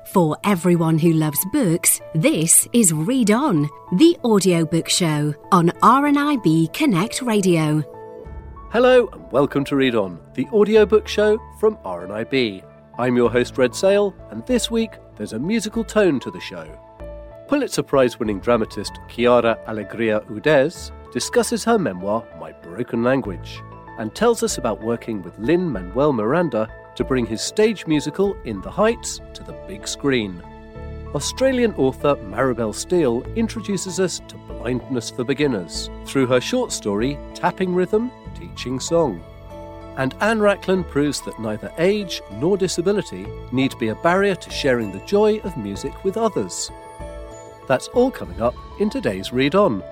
For everyone who loves books, this is Read On, the audiobook show on RNIB Connect Radio. Hello and welcome to Read On, the audiobook show from RNIB. I'm your host Red Sale, and this week there's a musical tone to the show. Pulitzer Prize-winning dramatist Chiara Alegria Udez discusses her memoir My Broken Language and tells us about working with Lin-Manuel Miranda to bring his stage musical In the Heights to the big screen. Australian author Maribel Steele introduces us to blindness for beginners through her short story Tapping Rhythm, Teaching Song. And Anne Racklin proves that neither age nor disability need be a barrier to sharing the joy of music with others. That's all coming up in today's Read On.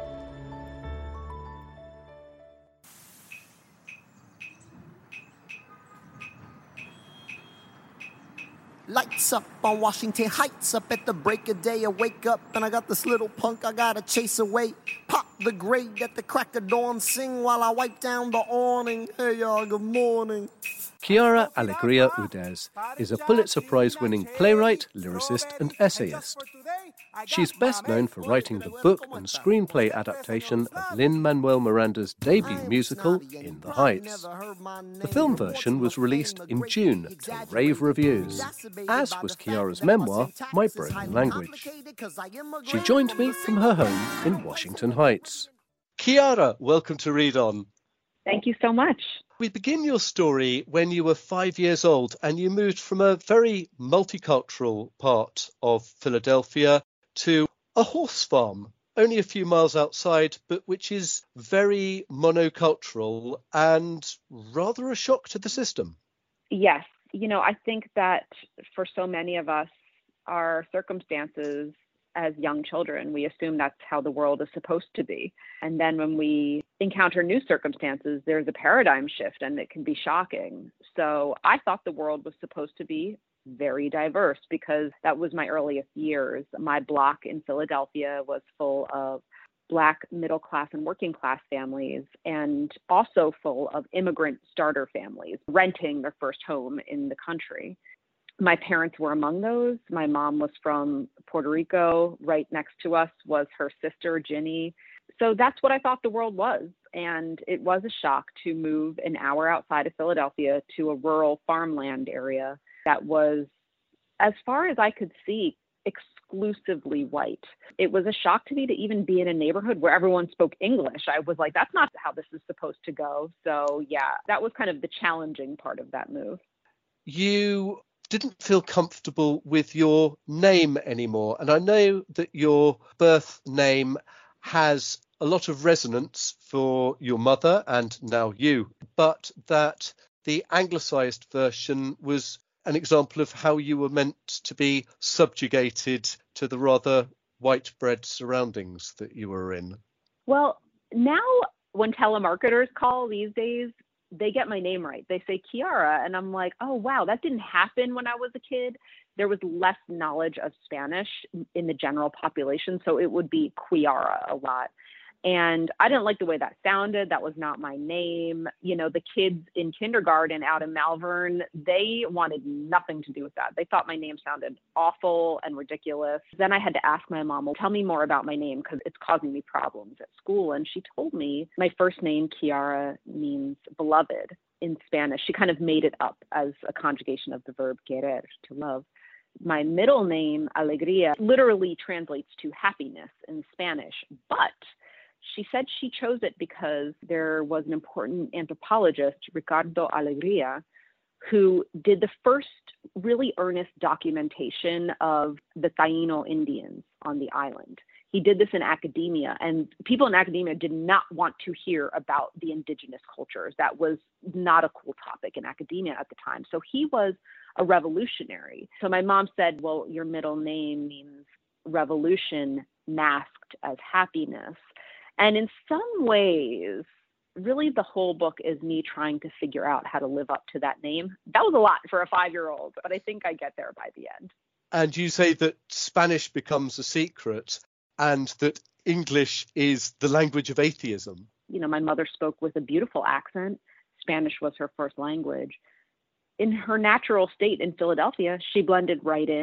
Lights up on Washington Heights, up at the break of day. I wake up and I got this little punk I gotta chase away. Pop the grade at the crack of dawn, sing while I wipe down the awning. Hey y'all, good morning. Chiara Alegria Udez is a Pulitzer Prize-winning playwright, lyricist and essayist. She's best known for writing the book and screenplay adaptation of Lin-Manuel Miranda's debut musical, In the Heights. The film version was released in June to rave reviews, as was Chiara's memoir, My Broken Language. She joined me from her home in Washington Heights. Chiara, welcome to Read On. Thank you so much. We begin your story when you were 5 years old and you moved from a very multicultural part of Philadelphia to a horse farm only a few miles outside, but which is very monocultural and rather a shock to the system. Yes. I think that for so many of us, our circumstances as young children, we assume that's how the world is supposed to be. And then when we encounter new circumstances, there's a paradigm shift and it can be shocking. So I thought the world was supposed to be very diverse because that was my earliest years. My block in Philadelphia was full of Black middle class and working class families, and also full of immigrant starter families renting their first home in the country. My parents were among those. My mom was from Puerto Rico. Right next to us was her sister, Ginny. So that's what I thought the world was. And it was a shock to move an hour outside of Philadelphia to a rural farmland area that was, as far as I could see, exclusively white. It was a shock to me to even be in a neighborhood where everyone spoke English. I was like, that's not how this is supposed to go. So yeah, that was kind of the challenging part of that move. You didn't feel comfortable with your name anymore. And I know that your birth name has a lot of resonance for your mother and now you, but that the anglicised version was an example of how you were meant to be subjugated to the rather white bread surroundings that you were in. Well, now when telemarketers call these days, they get my name right. They say Chiara, and I'm like, oh, wow, that didn't happen when I was a kid. There was less knowledge of Spanish in the general population, so it would be Quiara a lot. And I didn't like the way that sounded. That was not my name. The kids in kindergarten out in Malvern, they wanted nothing to do with that. They thought my name sounded awful and ridiculous. Then I had to ask my mom, well, tell me more about my name because it's causing me problems at school. And she told me my first name, Chiara, means beloved in Spanish. She kind of made it up as a conjugation of the verb querer, to love. My middle name, Alegria, literally translates to happiness in Spanish, but she said she chose it because there was an important anthropologist, Ricardo Alegria, who did the first really earnest documentation of the Taino Indians on the island. He did this in academia, and people in academia did not want to hear about the indigenous cultures. That was not a cool topic in academia at the time. So he was a revolutionary. So my mom said, well, your middle name means revolution masked as happiness. And in some ways, really the whole book is me trying to figure out how to live up to that name. That was a lot for a 5-year-old, but I think I get there by the end. And you say that Spanish becomes a secret and that English is the language of atheism. My mother spoke with a beautiful accent. Spanish was her first language. In her natural state in Philadelphia, she blended right in.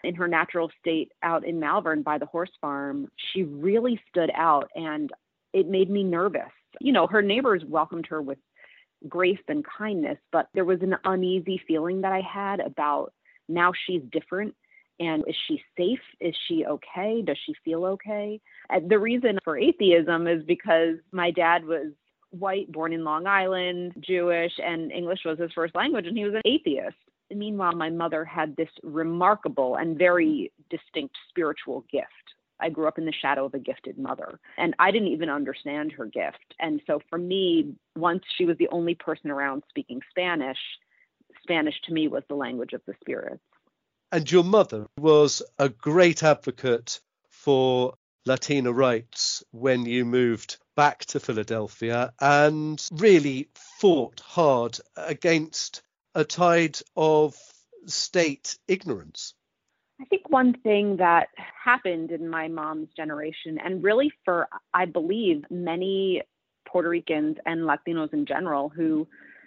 in her natural state out in Malvern by the horse farm, she really stood out, and it made me nervous. You know, her neighbors welcomed her with grace and kindness, but there was an uneasy feeling that I had about now she's different. And is she safe? Is she okay? Does she feel okay? The reason for atheism is because my dad was white, born in Long Island, Jewish, and English was his first language, and he was an atheist. Meanwhile, my mother had this remarkable and very distinct spiritual gift. I grew up in the shadow of a gifted mother, and I didn't even understand her gift. And so for me, once she was the only person around speaking Spanish, Spanish to me was the language of the spirits. And your mother was a great advocate for Latina rights when you moved back to Philadelphia and really fought hard against a tide of state ignorance. I think one thing that happened in my mom's generation, and really for, I believe, many Puerto Ricans and Latinos in general who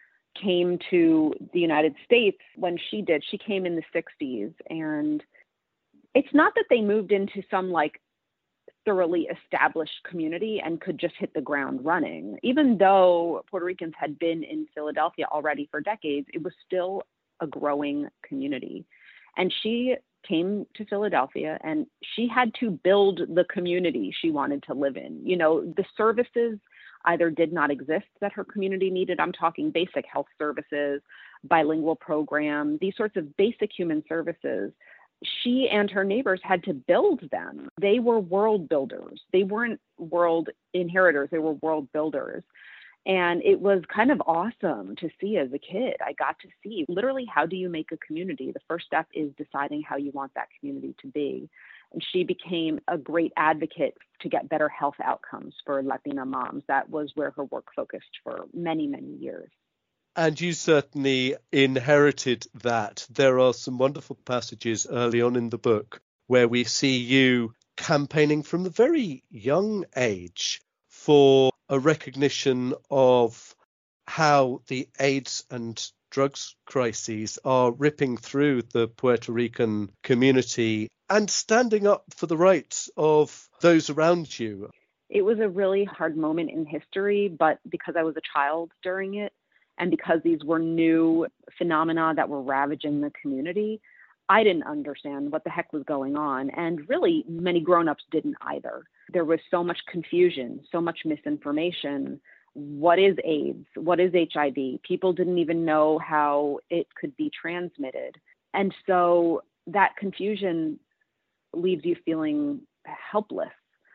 came to the United States when she did. She came in the 60s, and it's not that they moved into some like thoroughly established community and could just hit the ground running. Even though Puerto Ricans had been in Philadelphia already for decades, it was still a growing community. And she came to Philadelphia and she had to build the community she wanted to live in. You know, the services either did not exist that her community needed. I'm talking basic health services, bilingual programs, these sorts of basic human services. She and her neighbors had to build them. They were world builders. They weren't world inheritors. They were world builders. And it was kind of awesome to see as a kid. I got to see literally, how do you make a community? The first step is deciding how you want that community to be. And she became a great advocate to get better health outcomes for Latina moms. That was where her work focused for many, many years. And you certainly inherited that. There are some wonderful passages early on in the book where we see you campaigning from a very young age for a recognition of how the AIDS and drugs crises are ripping through the Puerto Rican community and standing up for the rights of those around you. It was a really hard moment in history, but because I was a child during it, and because these were new phenomena that were ravaging the community, I didn't understand what the heck was going on. And really, many grown-ups didn't either. There was so much confusion, so much misinformation. What is AIDS? What is HIV? People didn't even know how it could be transmitted. And so that confusion leaves you feeling helpless.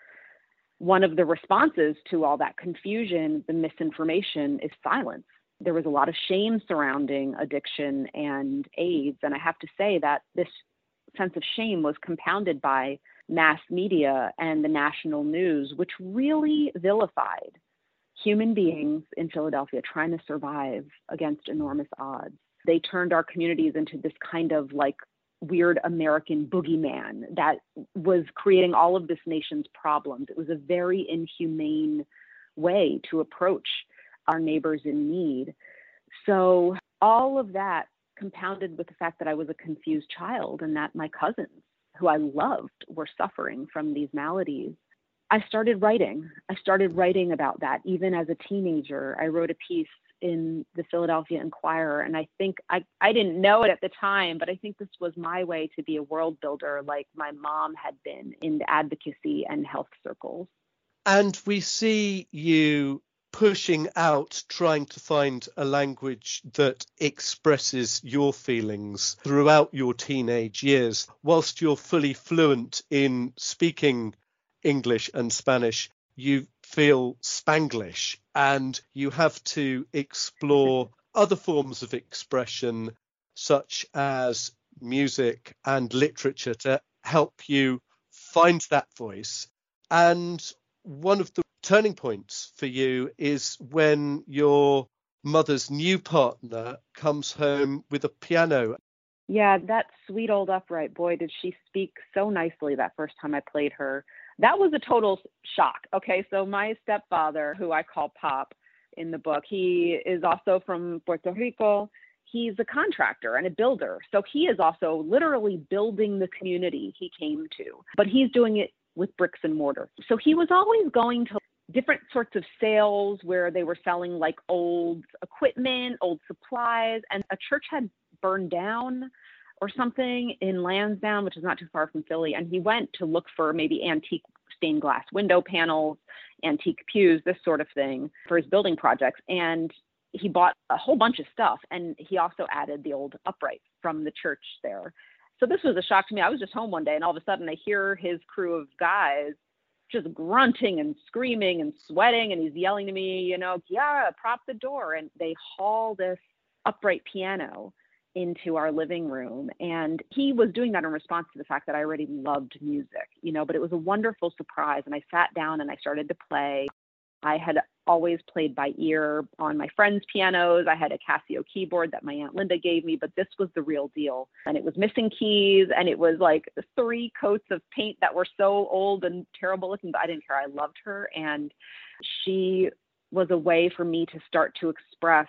One of the responses to all that confusion, the misinformation, is silence. There was a lot of shame surrounding addiction and AIDS. And I have to say that this sense of shame was compounded by mass media and the national news, which really vilified human beings in Philadelphia trying to survive against enormous odds. They turned our communities into this kind of like weird American boogeyman that was creating all of this nation's problems. It was a very inhumane way to approach our neighbors in need. So all of that compounded with the fact that I was a confused child and that my cousins, who I loved, were suffering from these maladies. I started writing. About that. Even as a teenager, I wrote a piece in the Philadelphia Inquirer. And I think I didn't know it at the time, but I think this was my way to be a world builder like my mom had been in the advocacy and health circles. And we see you pushing out, trying to find a language that expresses your feelings throughout your teenage years. Whilst you're fully fluent in speaking English and Spanish, you feel Spanglish, and you have to explore other forms of expression, such as music and literature, to help you find that voice. And one of the turning points for you is when your mother's new partner comes home with a piano. Yeah, that sweet old upright, boy, did she speak so nicely that first time I played her. That was a total shock. Okay, so my stepfather, who I call Pop in the book, he is also from Puerto Rico. he's a contractor and a builder. So he is also literally building the community he came to, but he's doing it with bricks and mortar. So he was always going to different sorts of sales where they were selling like old equipment, old supplies, and a church had burned down or something in Lansdowne, which is not too far from Philly. And he went to look for maybe antique stained glass window panels, antique pews, this sort of thing for his building projects. And he bought a whole bunch of stuff. And he also added the old upright from the church there. So this was a shock to me. I was just home one day and all of a sudden I hear his crew of guys just grunting and screaming and sweating. And he's yelling to me, you know, Kiara, prop the door. And they haul this upright piano into our living room. And he was doing that in response to the fact that I already loved music, you know, but it was a wonderful surprise. And I sat down and I started to play. I had always played by ear on my friends' pianos. I had a Casio keyboard that my Aunt Linda gave me, but this was the real deal. And it was missing keys, and it was like 3 coats of paint that were so old and terrible looking, but I didn't care. I loved her. And she was a way for me to start to express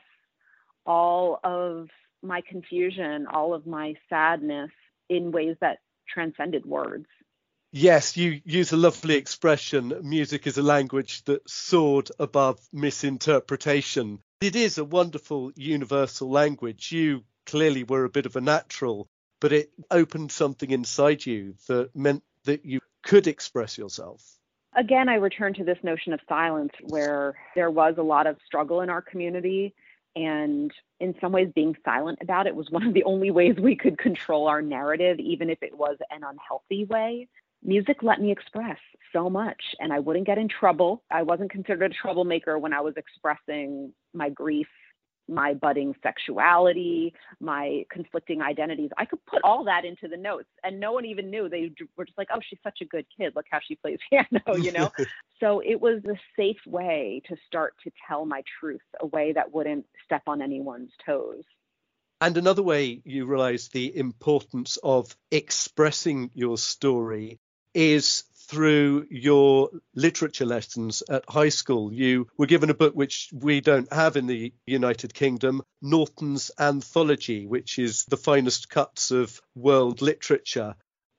all of my confusion, all of my sadness in ways that transcended words. Yes, you use a lovely expression. Music is a language that soared above misinterpretation. It is a wonderful universal language. You clearly were a bit of a natural, but it opened something inside you that meant that you could express yourself. Again, I return to this notion of silence, where there was a lot of struggle in our community. And in some ways, being silent about it was one of the only ways we could control our narrative, even if it was an unhealthy way. Music let me express so much, and I wouldn't get in trouble. I wasn't considered a troublemaker when I was expressing my grief, my budding sexuality, my conflicting identities. I could put all that into the notes, and no one even knew. They were just like, oh, she's such a good kid. Look how she plays piano, you know? So it was a safe way to start to tell my truth, a way that wouldn't step on anyone's toes. And another way you realize the importance of expressing your story is through your literature lessons at high school. You were given a book which we don't have in the United Kingdom, Norton's Anthology, which is the finest cuts of world literature.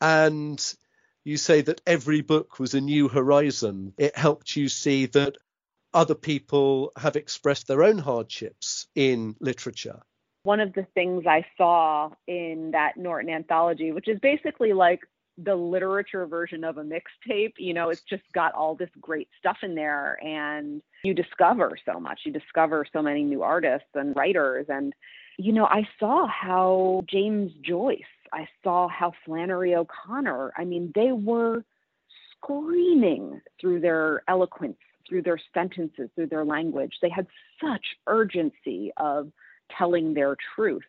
And you say that every book was a new horizon. It helped you see that other people have expressed their own hardships in literature. One of the things I saw in that Norton Anthology, which is basically like the literature version of a mixtape, you know, it's just got all this great stuff in there, and you discover so much. You discover so many new artists and writers. And, you know, I saw how James Joyce, I saw how Flannery O'Connor, I mean, they were screaming through their eloquence, through their sentences, through their language. They had such urgency of telling their truth.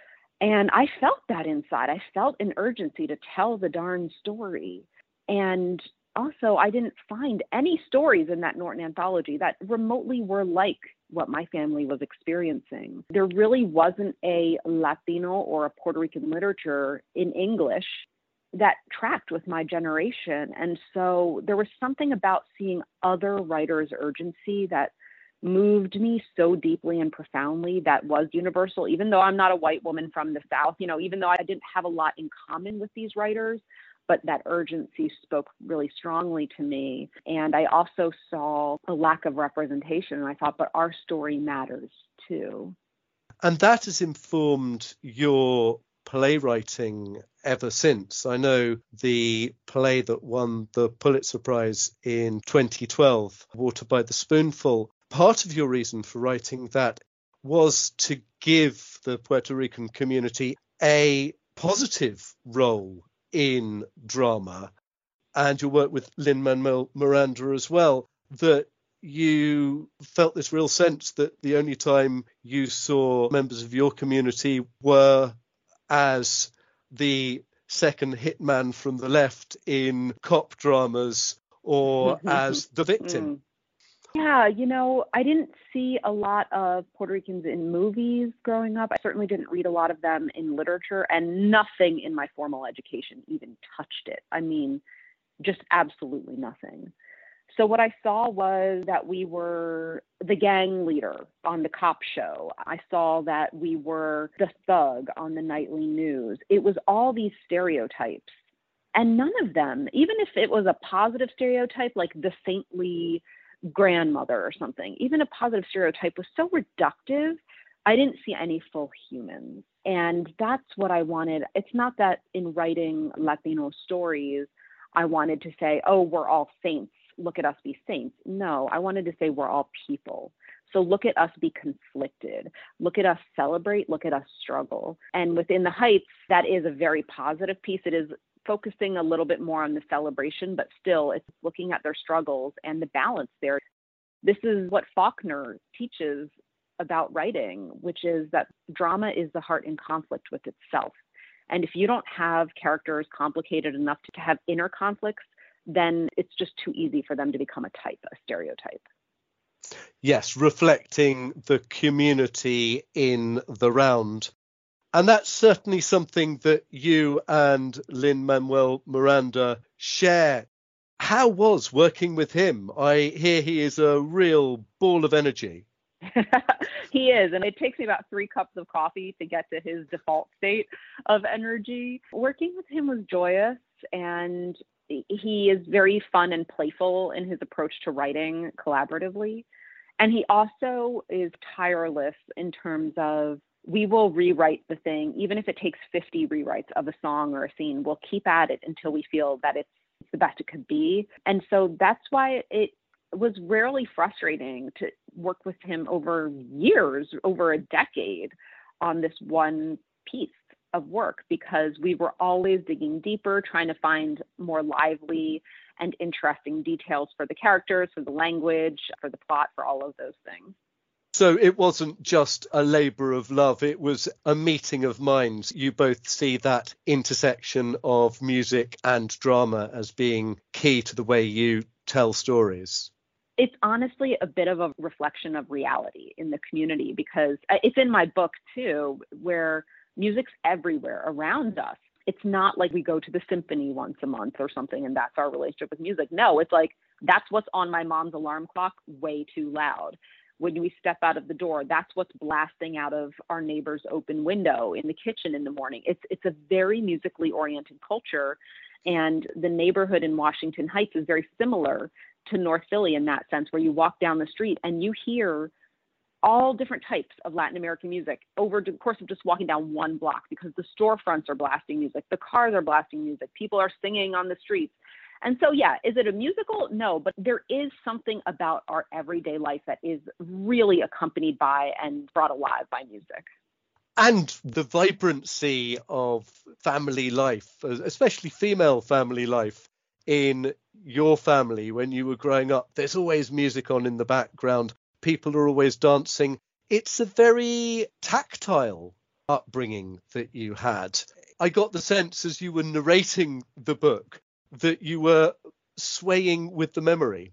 And I felt that inside. I felt an urgency to tell the darn story. And also, I didn't find any stories in that Norton Anthology that remotely were like what my family was experiencing. There really wasn't a Latino or a Puerto Rican literature in English that tracked with my generation. And so there was something about seeing other writers' urgency that moved me so deeply and profoundly, that was universal. Even though I'm not a white woman from the South, you know, even though I didn't have a lot in common with these writers, but that urgency spoke really strongly to me. And I also saw a lack of representation. And I thought, but our story matters too. And that has informed your playwriting ever since. I know the play that won the Pulitzer Prize in 2012, Water by the Spoonful, part of your reason for writing that was to give the Puerto Rican community a positive role in drama, and your work with Lin-Manuel Miranda as well, that you felt this real sense that the only time you saw members of your community were as the second hitman from the left in cop dramas or as the victim. Yeah, you know, I didn't see a lot of Puerto Ricans in movies growing up. I certainly didn't read a lot of them in literature, and nothing in my formal education even touched it. I mean, just absolutely nothing. So what I saw was that we were the gang leader on the cop show. I saw that we were the thug on the nightly news. It was all these stereotypes. And none of them, even if it was a positive stereotype, like the saintly grandmother or something, even a positive stereotype was so reductive, I didn't see any full humans. And that's what I wanted. It's not that in writing Latino stories, I wanted to say, oh, we're all saints. Look at us be saints. No, I wanted to say we're all people. So look at us be conflicted. Look at us celebrate. Look at us struggle. And within the Heights, that is a very positive piece. It is focusing a little bit more on the celebration, but still it's looking at their struggles and the balance there. This is what Faulkner teaches about writing, which is that drama is the heart in conflict with itself. And if you don't have characters complicated enough to have inner conflicts, then it's just too easy for them to become a type, a stereotype. Yes, reflecting the community in the round. And that's certainly something that you and Lin-Manuel Miranda share. How was working with him? I hear he is a real ball of energy. He is, and it takes me about 3 cups of coffee to get to his default state of energy. Working with him was joyous, and he is very fun and playful in his approach to writing collaboratively. And he also is tireless in terms of, we will rewrite the thing, even if it takes 50 rewrites of a song or a scene, we'll keep at it until we feel that it's the best it could be. And so that's why it was rarely frustrating to work with him over years, over a decade on this one piece of work, because we were always digging deeper, trying to find more lively and interesting details for the characters, for the language, for the plot, for all of those things. So it wasn't just a labour of love, it was a meeting of minds. You both see that intersection of music and drama as being key to the way you tell stories. It's honestly a bit of a reflection of reality in the community, because it's in my book too, where music's everywhere around us. It's not like we go to the symphony once a month or something and that's our relationship with music. No, it's like, that's what's on my mom's alarm clock way too loud. When we step out of the door, that's what's blasting out of our neighbor's open window in the kitchen in the morning. It's a very musically oriented culture. And the neighborhood in Washington Heights is very similar to North Philly in that sense, where you walk down the street and you hear all different types of Latin American music over the course of just walking down one block, because the storefronts are blasting music, the cars are blasting music, people are singing on the streets. And so, yeah, is it a musical? No, but there is something about our everyday life that is really accompanied by and brought alive by music. And the vibrancy of family life, especially female family life in your family when you were growing up. There's always music on in the background. People are always dancing. It's a very tactile upbringing that you had. I got the sense as you were narrating the book that you were swaying with the memory.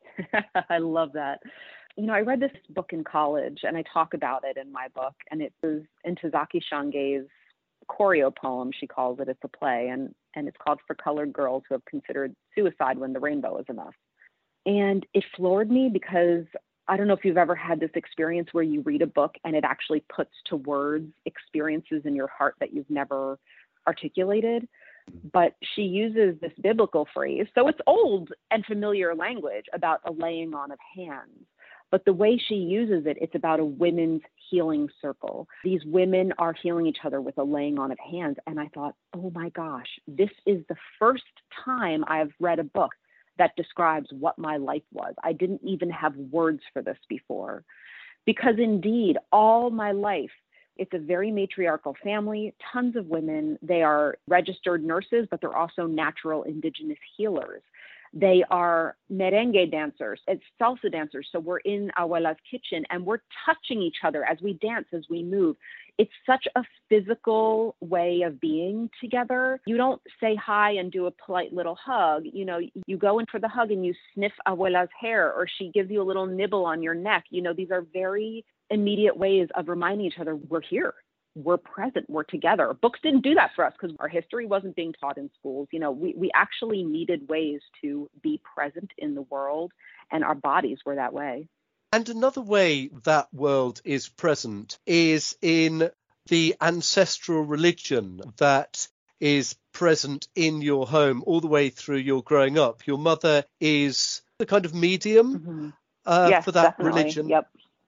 I love that. You know, I read this book in college and I talk about it in my book, and it was Ntozake Shange's choreo poem, she calls it. It's a play, and it's called For Colored Girls Who Have Considered Suicide When the Rainbow Is Enough. And it floored me because I don't know if you've ever had this experience where you read a book and it actually puts to words experiences in your heart that you've never articulated. But she uses this biblical phrase. So it's old and familiar language about a laying on of hands. But the way she uses it, it's about a women's healing circle. These women are healing each other with a laying on of hands. And I thought, oh my gosh, this is the first time I've read a book that describes what my life was. I didn't even have words for this before. Because indeed, all my life, it's a very matriarchal family, tons of women. They are registered nurses, but they're also natural indigenous healers. They are merengue dancers, it's salsa dancers. So we're in Abuela's kitchen and we're touching each other as we dance, as we move. It's such a physical way of being together. You don't say hi and do a polite little hug. You know, you go in for the hug and you sniff Abuela's hair, or she gives you a little nibble on your neck. You know, these are very immediate ways of reminding each other we're here. we're present, we're together. Books didn't do that for us because our history wasn't being taught in schools. You know, we actually needed ways to be present in the world, and our bodies were that way. And another way that world is present is in the ancestral religion that is present in your home all the way through your growing up. Your mother is the kind of medium Yes, for that definitely. religion. Yep.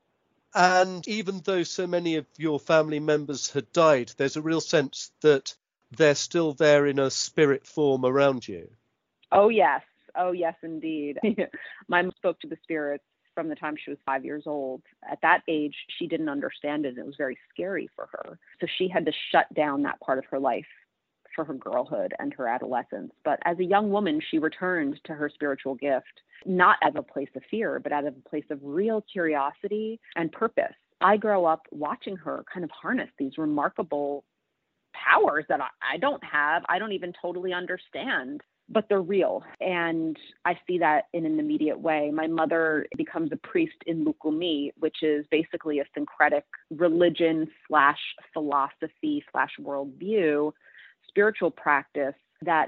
And even though so many of your family members had died, there's a real sense that they're still there in a spirit form around you. Oh, yes. Oh, yes, indeed. My mom spoke to the spirits from the time she was 5 years old. At that age, she didn't understand it, and it was very scary for her. So she had to shut down that part of her life for her girlhood and her adolescence. But as a young woman, she returned to her spiritual gift, not as a place of fear, but out of a place of real curiosity and purpose. I grow up watching her kind of harness these remarkable powers that I don't have. I don't even totally understand, but they're real. And I see that in an immediate way. My mother becomes a priest in Lukumi, which is basically a syncretic religion / philosophy / worldview, spiritual practice that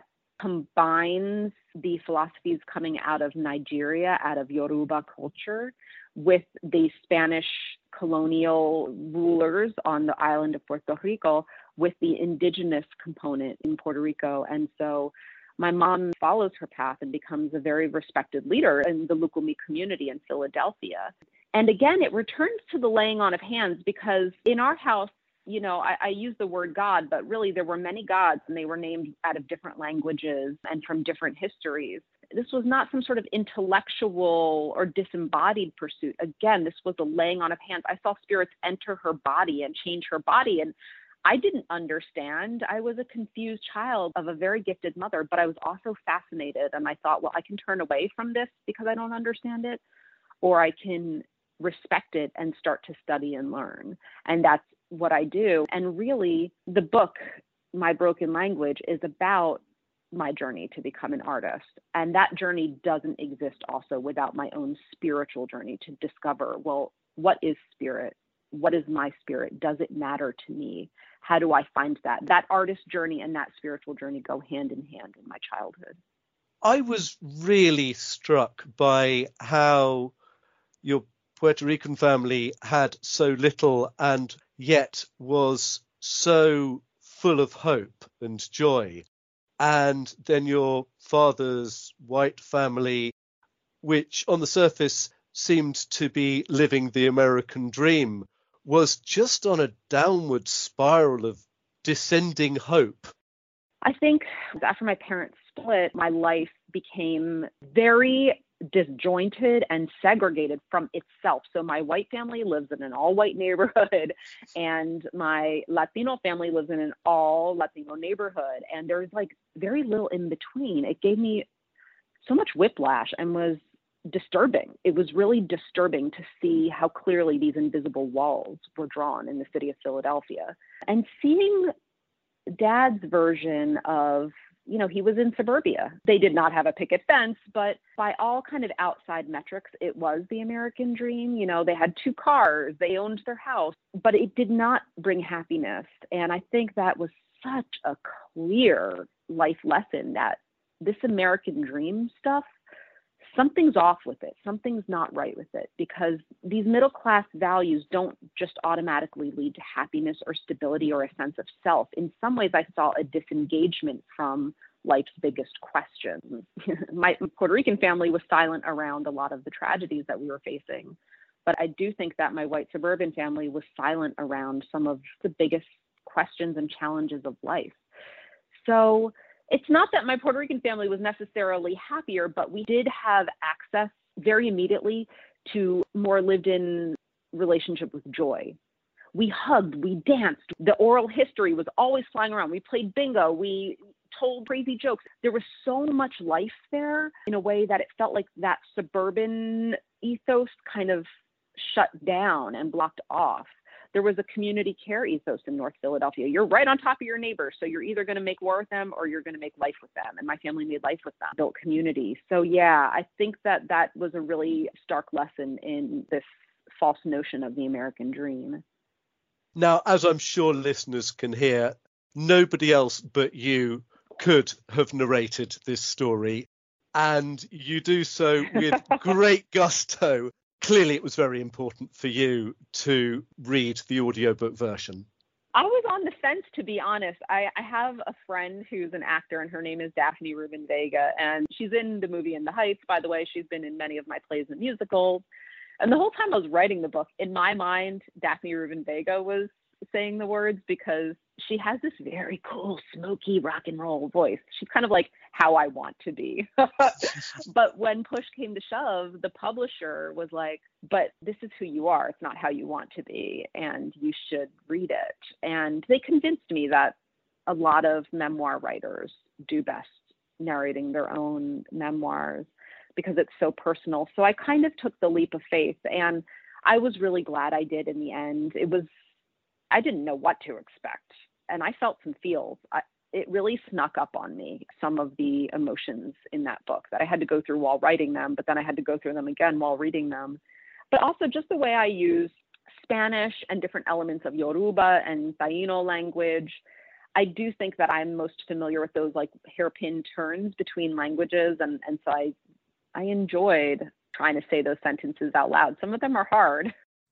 combines the philosophies coming out of Nigeria, out of Yoruba culture, with the Spanish colonial rulers on the island of Puerto Rico, with the indigenous component in Puerto Rico. And so my mom follows her path and becomes a very respected leader in the Lukumi community in Philadelphia. And again, it returns to the laying on of hands, because in our house, you know, I use the word God, but really there were many gods, and they were named out of different languages and from different histories. This was not some sort of intellectual or disembodied pursuit. Again, this was a laying on of hands. I saw spirits enter her body and change her body, and I didn't understand. I was a confused child of a very gifted mother, but I was also fascinated. And I thought, well, I can turn away from this because I don't understand it, or I can respect it and start to study and learn. And that's what I do. And really, the book, My Broken Language, is about my journey to become an artist. And that journey doesn't exist also without my own spiritual journey to discover, well, what is spirit? What is my spirit? Does it matter to me? How do I find that? That artist journey and that spiritual journey go hand in hand in my childhood. I was really struck by how your Puerto Rican family had so little and yet was so full of hope and joy. And then your father's white family, which on the surface seemed to be living the American dream, was just on a downward spiral of descending hope. I think after my parents split, my life became very disjointed and segregated from itself. So my white family lives in an all-white neighborhood, and my Latino family lives in an all-Latino neighborhood. And there's like very little in between. It gave me so much whiplash and was disturbing. It was really disturbing to see how clearly these invisible walls were drawn in the city of Philadelphia. And seeing Dad's version of, you know, he was in suburbia. They did not have a picket fence, but by all kind of outside metrics, it was the American dream. You know, they had 2 cars, they owned their house, but it did not bring happiness. And I think that was such a clear life lesson that this American dream stuff, something's off with it. Something's not right with it, because these middle class values don't just automatically lead to happiness or stability or a sense of self. In some ways, I saw a disengagement from life's biggest questions. My Puerto Rican family was silent around a lot of the tragedies that we were facing. But I do think that my white suburban family was silent around some of the biggest questions and challenges of life. So it's not that my Puerto Rican family was necessarily happier, but we did have access very immediately to more lived-in relationship with joy. We hugged, we danced. The oral history was always flying around. We played bingo. We told crazy jokes. There was so much life there in a way that it felt like that suburban ethos kind of shut down and blocked off. There was a community care ethos in North Philadelphia. You're right on top of your neighbors. So you're either going to make war with them or you're going to make life with them. And my family made life with them, built community. So yeah, I think that that was a really stark lesson in this false notion of the American dream. Now, as I'm sure listeners can hear, nobody else but you could have narrated this story, and you do so with great gusto. Clearly, it was very important for you to read the audiobook version. I was on the fence, to be honest. I have a friend who's an actor, and her name is Daphne Rubin Vega, and she's in the movie In the Heights, by the way. She's been in many of my plays and musicals. And the whole time I was writing the book, in my mind, Daphne Rubin Vega was saying the words because she has this very cool, smoky rock and roll voice. She's kind of like how I want to be. But when push came to shove, the publisher was like, but this is who you are. It's not how you want to be, and you should read it. And they convinced me that a lot of memoir writers do best narrating their own memoirs because it's so personal. So I kind of took the leap of faith, and I was really glad I did in the end. I didn't know what to expect, and I felt some feels. It really snuck up on me, some of the emotions in that book that I had to go through while writing them, but then I had to go through them again while reading them. But also just the way I use Spanish and different elements of Yoruba and Taino language. I do think that I'm most familiar with those like hairpin turns between languages, and so I enjoyed trying to say those sentences out loud. Some of them are hard.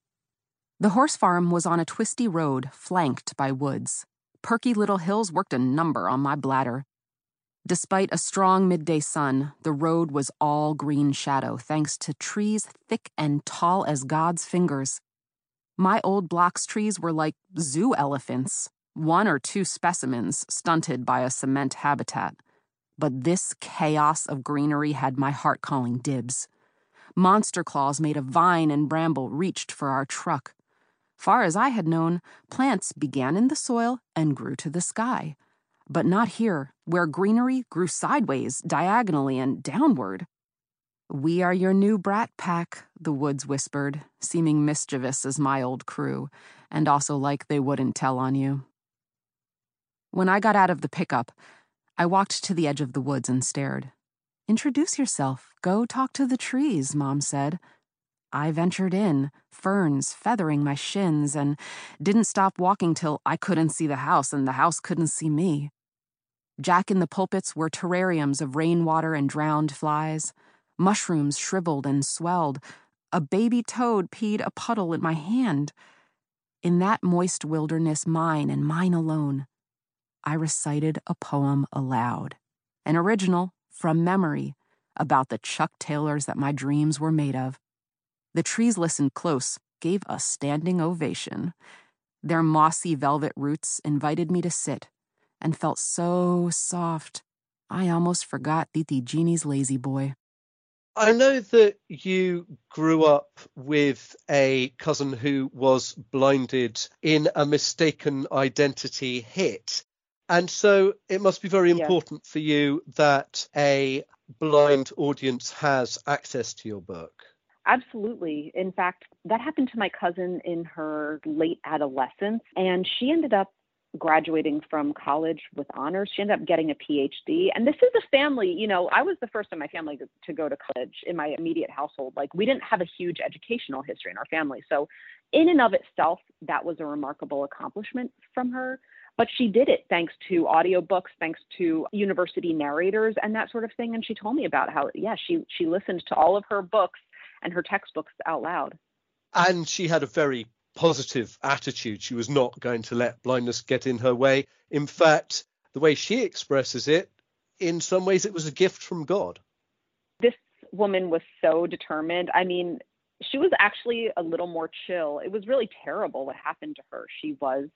The horse farm was on a twisty road flanked by woods. Perky little hills worked a number on my bladder. Despite a strong midday sun, the road was all green shadow thanks to trees thick and tall as God's fingers. My old blocks trees were like zoo elephants, 1 or 2 specimens stunted by a cement habitat. But this chaos of greenery had my heart calling dibs. Monster claws made of vine and bramble reached for our truck. Far as I had known, plants began in the soil and grew to the sky. But not here, where greenery grew sideways, diagonally, and downward. "We are your new brat pack," the woods whispered, seeming mischievous as my old crew, and also like they wouldn't tell on you. When I got out of the pickup, I walked to the edge of the woods and stared. "Introduce yourself. Go talk to the trees," Mom said. I ventured in, ferns feathering my shins, and didn't stop walking till I couldn't see the house and the house couldn't see me. Jack-in-the-pulpits were terrariums of rainwater and drowned flies. Mushrooms shriveled and swelled. A baby toad peed a puddle in my hand. In that moist wilderness, mine and mine alone, I recited a poem aloud, an original, from memory, about the Chuck Taylors that my dreams were made of. The trees listened close, gave a standing ovation. Their mossy velvet roots invited me to sit, and felt so soft, I almost forgot Titi Jeannie's lazy boy. I know that you grew up with a cousin who was blinded in a mistaken identity hit. And so it must be very important for you that a blind audience has access to your book. Absolutely. In fact, that happened to my cousin in her late adolescence, and she ended up graduating from college with honors. She ended up getting a PhD. And this is a family, I was the first in my family to go to college in my immediate household. Like, we didn't have a huge educational history in our family. So in and of itself, that was a remarkable accomplishment from her. But she did it thanks to audiobooks, thanks to university narrators and that sort of thing. And she told me about how, she listened to all of her books and her textbooks out loud. And she had a very positive attitude. She was not going to let blindness get in her way. In fact, the way she expresses it, in some ways it was a gift from God. This woman was so determined. I mean, she was actually a little more chill. It was really terrible what happened to her. She was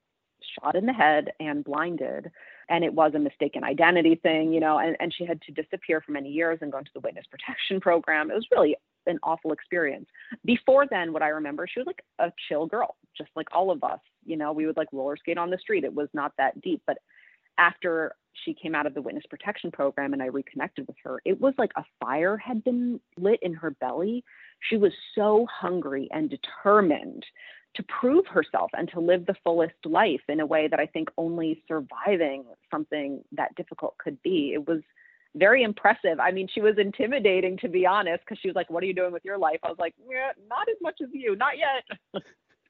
shot in the head and blinded, and it was a mistaken identity thing, and she had to disappear for many years and go into the witness protection program. It was really an awful experience. Before then, what I remember, she was like a chill girl, just like all of us. We would like roller skate on the street. It was not that deep. But after she came out of the witness protection program and I reconnected with her, it was like a fire had been lit in her belly. She was so hungry and determined to prove herself and to live the fullest life in a way that I think only surviving something that difficult could be. It was very impressive. I mean, she was intimidating, to be honest, because she was like, "What are you doing with your life?" I was like, "Yeah, not as much as you, not yet."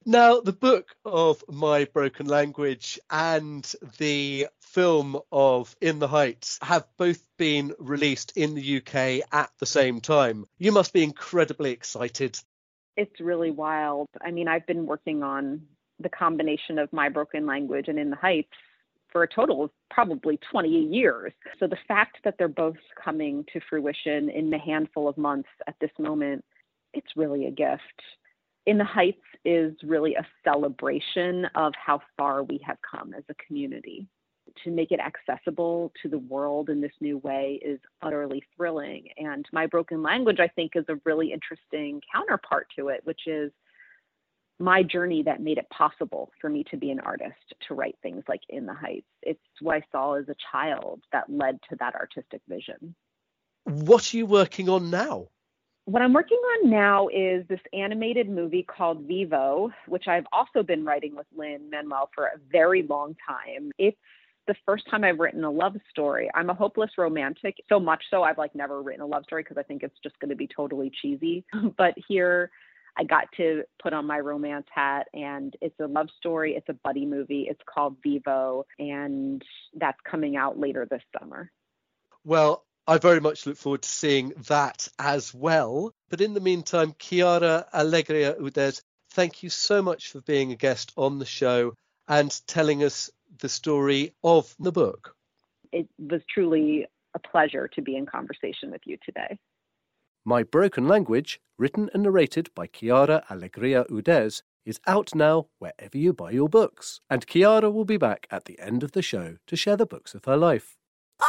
Now, the book of My Broken Language and the film of In the Heights have both been released in the UK at the same time. You must be incredibly excited. It's really wild. I mean, I've been working on the combination of My Broken Language and In the Heights for a total of probably 20 years. So the fact that they're both coming to fruition in a handful of months at this moment, it's really a gift. In the Heights is really a celebration of how far we have come as a community. To make it accessible to the world in this new way is utterly thrilling. And My Broken Language, I think, is a really interesting counterpart to it, which is my journey that made it possible for me to be an artist, to write things like In the Heights. It's what I saw as a child that led to that artistic vision. What are you working on now? What I'm working on now is this animated movie called Vivo, which I've also been writing with Lin-Manuel for a very long time. It's the first time I've written a love story. I'm a hopeless romantic, so much so I've never written a love story because I think it's just going to be totally cheesy. But here I got to put on my romance hat, and it's a love story. It's a buddy movie. It's called Vivo, and that's coming out later this summer. Well, I very much look forward to seeing that as well. But in the meantime, Chiara Alegria Udez, thank you so much for being a guest on the show and telling us the story of the book. It was truly a pleasure to be in conversation with you today. My Broken Language, written and narrated by Chiara Alegria Udez, is out now wherever you buy your books. And Chiara will be back at the end of the show to share the books of her life.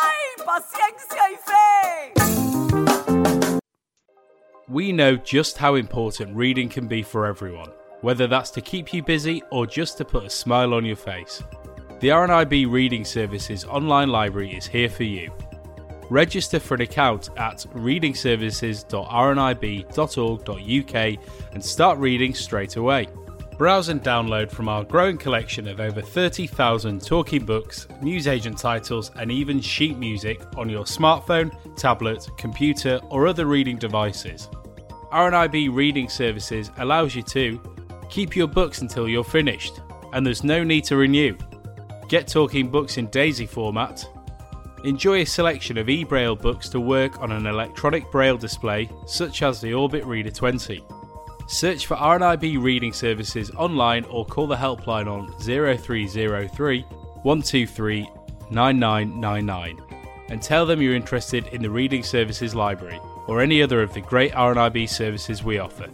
We know just how important reading can be for everyone, whether that's to keep you busy or just to put a smile on your face. The RNIB Reading Services online library is here for you. Register for an account at readingservices.rnib.org.uk and start reading straight away. Browse and download from our growing collection of over 30,000 talking books, newsagent titles and even sheet music on your smartphone, tablet, computer or other reading devices. RNIB Reading Services allows you to keep your books until you're finished, and there's no need to renew. Get talking books in DAISY format. Enjoy a selection of e-Braille books to work on an electronic Braille display such as the Orbit Reader 20. Search for RNIB Reading Services online or call the helpline on 0303 123 9999 and tell them you're interested in the Reading Services Library or any other of the great RNIB services we offer.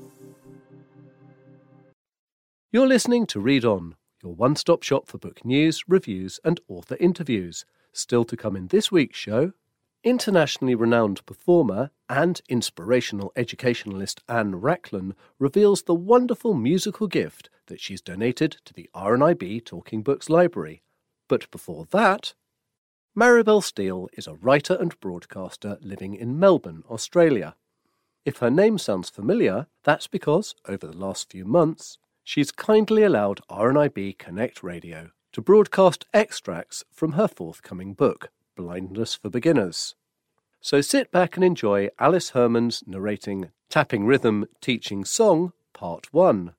You're listening to Read On, your one-stop shop for book news, reviews and author interviews. Still to come in this week's show, internationally renowned performer and inspirational educationalist Anne Racklin reveals the wonderful musical gift that she's donated to the RNIB Talking Books Library. But before that, Maribel Steele is a writer and broadcaster living in Melbourne, Australia. If her name sounds familiar, that's because, over the last few months, she's kindly allowed RNIB Connect Radio to broadcast extracts from her forthcoming book, Blindness for Beginners. So sit back and enjoy Alice Herman's narrating Tapping Rhythm Teaching Song, Part 1.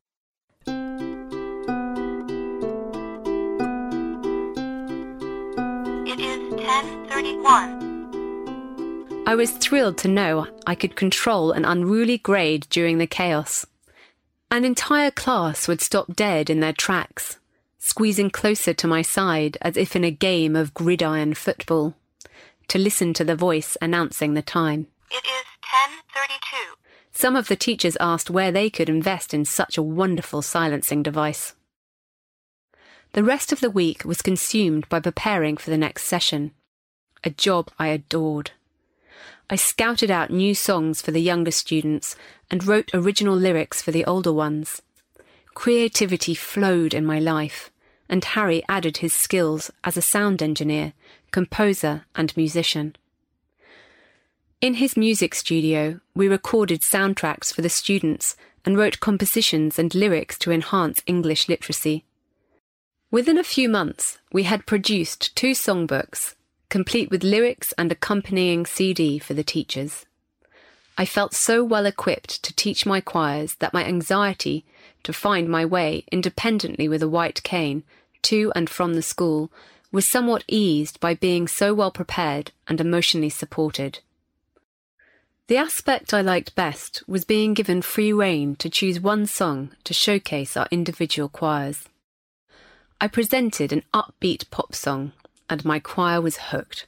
It is 10:31. I was thrilled to know I could control an unruly grade during the chaos. An entire class would stop dead in their tracks, squeezing closer to my side as if in a game of gridiron football, to listen to the voice announcing the time. It is 10:32. Some of the teachers asked where they could invest in such a wonderful silencing device. The rest of the week was consumed by preparing for the next session, a job I adored. I scouted out new songs for the younger students and wrote original lyrics for the older ones. Creativity flowed in my life, and Harry added his skills as a sound engineer, composer and musician. In his music studio, we recorded soundtracks for the students and wrote compositions and lyrics to enhance English literacy. Within a few months, we had produced 2 songbooks, complete with lyrics and accompanying CD for the teachers. I felt so well equipped to teach my choirs that my anxiety to find my way independently with a white cane to and from the school was somewhat eased by being so well prepared and emotionally supported. The aspect I liked best was being given free rein to choose one song to showcase our individual choirs. I presented an upbeat pop song, and my choir was hooked.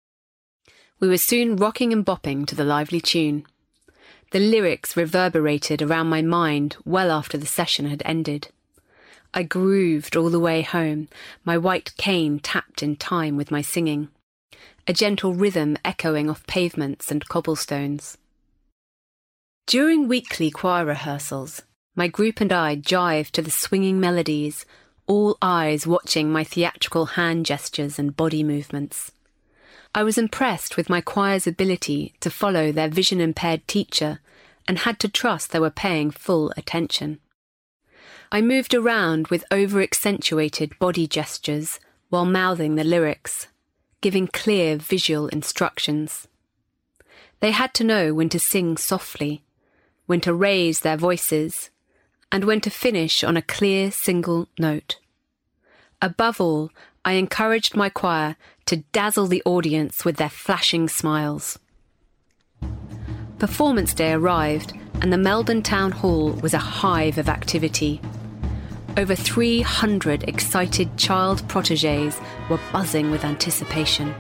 We were soon rocking and bopping to the lively tune. The lyrics reverberated around my mind well after the session had ended. I grooved all the way home, my white cane tapped in time with my singing, a gentle rhythm echoing off pavements and cobblestones. During weekly choir rehearsals, my group and I jived to the swinging melodies, all eyes watching my theatrical hand gestures and body movements. I was impressed with my choir's ability to follow their vision-impaired teacher and had to trust they were paying full attention. I moved around with over-accentuated body gestures while mouthing the lyrics, giving clear visual instructions. They had to know when to sing softly, when to raise their voices, and when to finish on a clear single note. Above all, I encouraged my choir to dazzle the audience with their flashing smiles. Performance day arrived, and the Melbourne Town Hall was a hive of activity. Over 300 excited child protégés were buzzing with anticipation.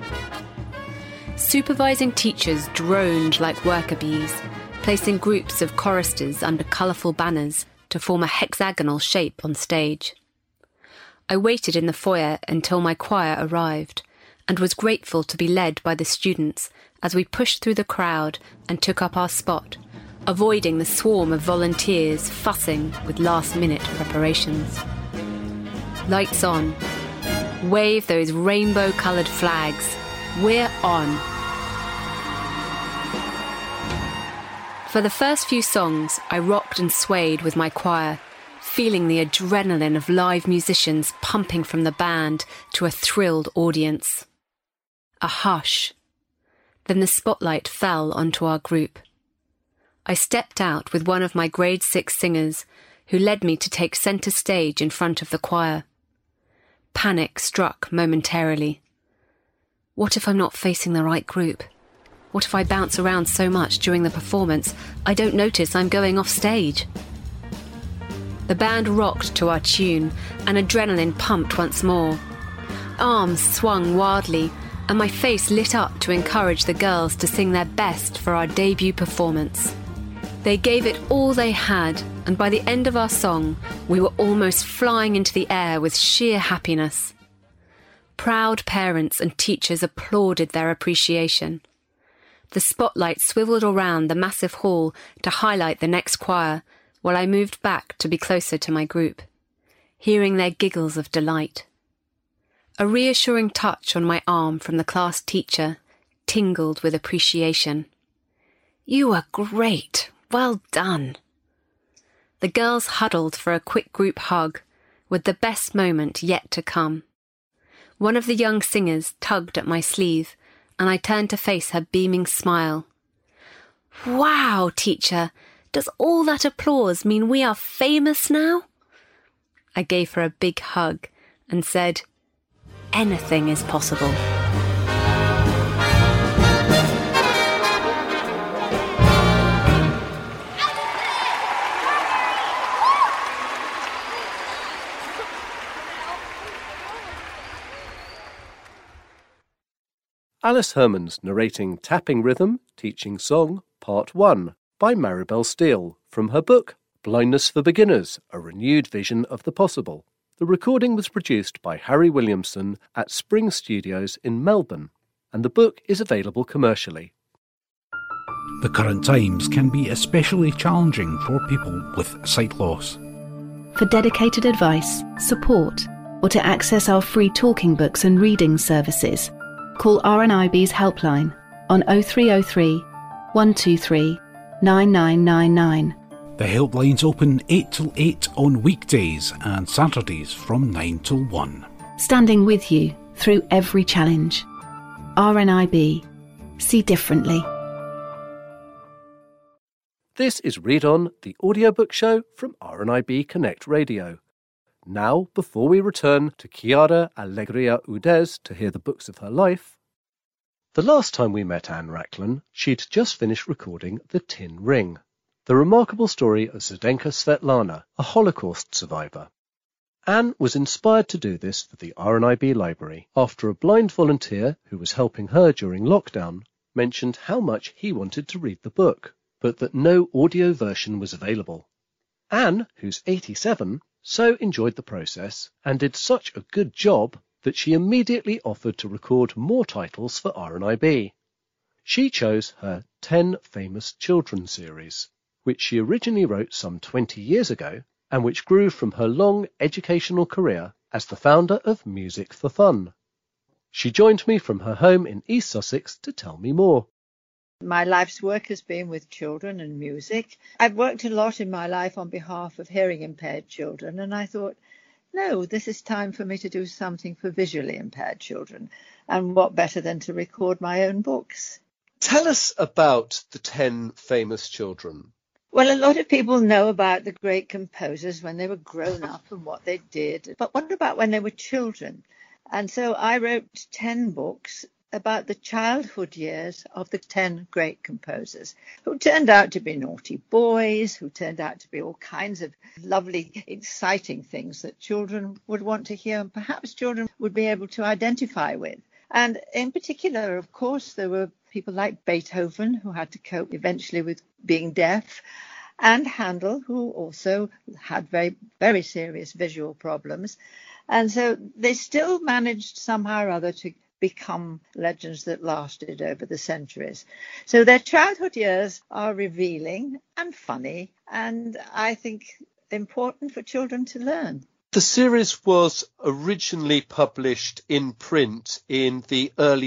Supervising teachers droned like worker bees, placing groups of choristers under colourful banners to form a hexagonal shape on stage. I waited in the foyer until my choir arrived, and was grateful to be led by the students as we pushed through the crowd and took up our spot, avoiding the swarm of volunteers fussing with last-minute preparations. Lights on. Wave those rainbow-coloured flags. We're on. For the first few songs, I rocked and swayed with my choir, feeling the adrenaline of live musicians pumping from the band to a thrilled audience. A hush. Then the spotlight fell onto our group. I stepped out with one of my grade 6 singers, who led me to take centre stage in front of the choir. Panic struck momentarily. What if I'm not facing the right group? What if I bounce around so much during the performance I don't notice I'm going off stage? The band rocked to our tune, and adrenaline pumped once more. Arms swung wildly, and my face lit up to encourage the girls to sing their best for our debut performance. They gave it all they had, and by the end of our song, we were almost flying into the air with sheer happiness. Proud parents and teachers applauded their appreciation. The spotlight swiveled around the massive hall to highlight the next choir, while I moved back to be closer to my group, hearing their giggles of delight. A reassuring touch on my arm from the class teacher tingled with appreciation. "You were great. Well done." The girls huddled for a quick group hug, with the best moment yet to come. One of the young singers tugged at my sleeve, and I turned to face her beaming smile. "Wow, teacher, does all that applause mean we are famous now?" I gave her a big hug and said, "Anything is possible." Alice Herman's narrating Tapping Rhythm, Teaching Song, Part 1 by Maribel Steele from her book Blindness for Beginners, A Renewed Vision of the Possible. The recording was produced by Harry Williamson at Spring Studios in Melbourne, and the book is available commercially. The current times can be especially challenging for people with sight loss. For dedicated advice, support, or to access our free talking books and reading services, call RNIB's helpline on 0303 123 9999. The helpline's open 8 till 8 on weekdays and Saturdays from 9 till 1. Standing with you through every challenge. RNIB. See differently. This is Read On, the audiobook show from RNIB Connect Radio. Now, before we return to Chiara Allegria Udez to hear the books of her life, the last time we met Anne Rachlin, she'd just finished recording The Tin Ring, the remarkable story of Zdenka Svetlana, a Holocaust survivor. Anne was inspired to do this for the RNIB library after a blind volunteer who was helping her during lockdown mentioned how much he wanted to read the book, but that no audio version was available. Anne, who's 87, so enjoyed the process and did such a good job that she immediately offered to record more titles for RNIB. She chose her 10 Famous Children series, which she originally wrote some 20 years ago and which grew from her long educational career as the founder of Music for Fun. She joined me from her home in East Sussex to tell me more. My life's work has been with children and music. I've worked a lot in my life on behalf of hearing impaired children, and I thought, no, this is time for me to do something for visually impaired children. And what better than to record my own books? Tell us about the 10 Famous Children. Well, a lot of people know about the great composers when they were grown up and what they did. But what about when they were children? And so I wrote 10 books about the childhood years of the 10 great composers who turned out to be naughty boys, who turned out to be all kinds of lovely, exciting things that children would want to hear and perhaps children would be able to identify with. And in particular, of course, there were people like Beethoven, who had to cope eventually with being deaf, and Handel, who also had very, very serious visual problems. And so they still managed somehow or other to become legends that lasted over the centuries. So their childhood years are revealing and funny, and I think important for children to learn. The series was originally published in print in the early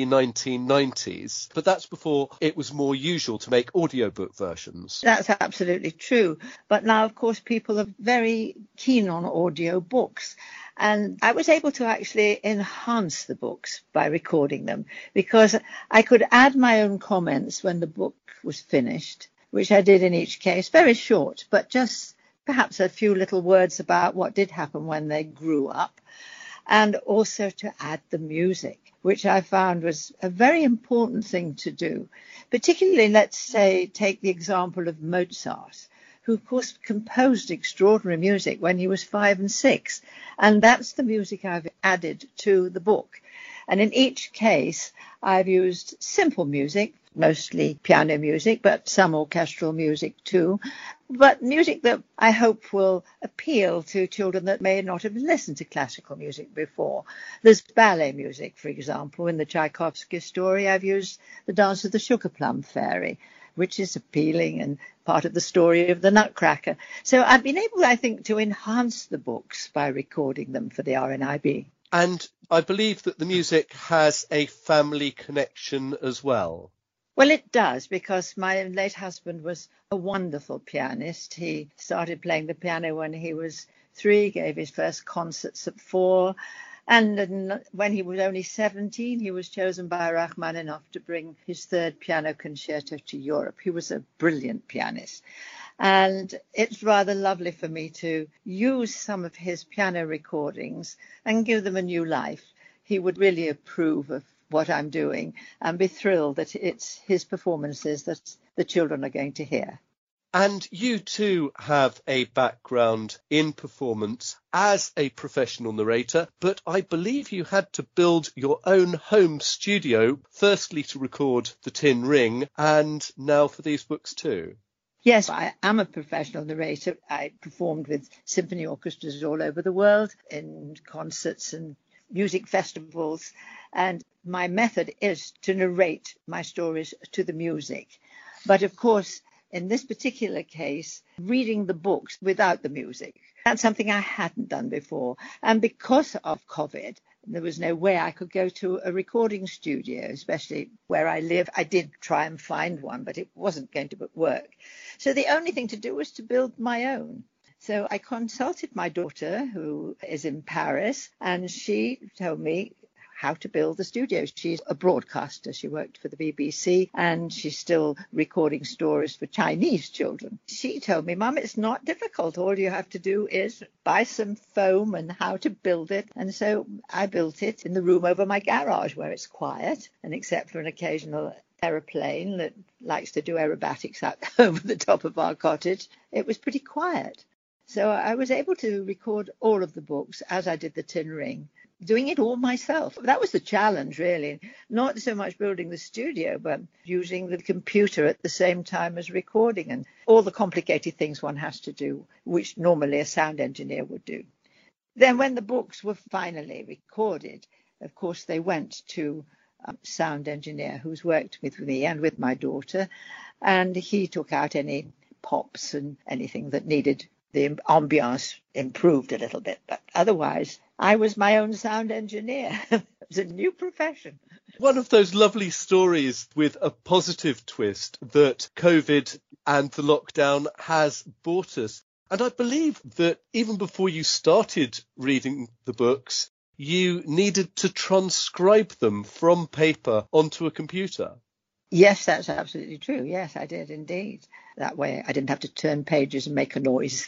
1990s, but that's before it was more usual to make audiobook versions. That's absolutely true. But now, of course, people are very keen on audio books. And I was able to actually enhance the books by recording them because I could add my own comments when the book was finished, which I did in each case, very short, but just perhaps a few little words about what did happen when they grew up, and also to add the music, which I found was a very important thing to do. Particularly, let's say, take the example of Mozart, who, of course, composed extraordinary music when he was 5 and 6. And that's the music I've added to the book. And in each case, I've used simple music, mostly piano music, but some orchestral music too, but music that I hope will appeal to children that may not have listened to classical music before. There's ballet music, for example. In the Tchaikovsky story, I've used the Dance of the Sugar Plum Fairy, which is appealing and part of the story of the Nutcracker. So I've been able, I think, to enhance the books by recording them for the RNIB. And I believe that the music has a family connection as well. Well, it does, because my late husband was a wonderful pianist. He started playing the piano when he was 3, gave his first concerts at 4. And when he was only 17, he was chosen by Rachmaninoff to bring his 3rd piano concerto to Europe. He was a brilliant pianist. And it's rather lovely for me to use some of his piano recordings and give them a new life. He would really approve of what I'm doing and be thrilled that it's his performances that the children are going to hear. And you too have a background in performance as a professional narrator, but I believe you had to build your own home studio, firstly to record The Tin Ring, and now for these books too. Yes, I am a professional narrator. I performed with symphony orchestras all over the world in concerts and music festivals, and my method is to narrate my stories to the music. But of course, in this particular case, reading the books without the music, that's something I hadn't done before. And because of COVID, there was no way I could go to a recording studio, especially where I live. I did try and find one, but it wasn't going to work. So the only thing to do was to build my own. So I consulted my daughter, who is in Paris, and she told me how to build the studio. She's a broadcaster. She worked for the BBC and she's still recording stories for Chinese children. She told me, Mum, it's not difficult. All you have to do is buy some foam and how to build it. And so I built it in the room over my garage where it's quiet, and except for an occasional aeroplane that likes to do aerobatics out over the top of our cottage, it was pretty quiet. So I was able to record all of the books as I did the Tin Ring, doing it all myself. That was the challenge, really. Not so much building the studio, but using the computer at the same time as recording and all the complicated things one has to do, which normally a sound engineer would do. Then when the books were finally recorded, of course, they went to a sound engineer who's worked with me and with my daughter, and he took out any pops and anything that needed the ambiance improved a little bit. But otherwise, I was my own sound engineer. It was a new profession. One of those lovely stories with a positive twist that COVID and the lockdown has brought us. And I believe that even before you started reading the books, you needed to transcribe them from paper onto a computer. Yes, that's absolutely true. Yes, I did indeed. That way I didn't have to turn pages and make a noise.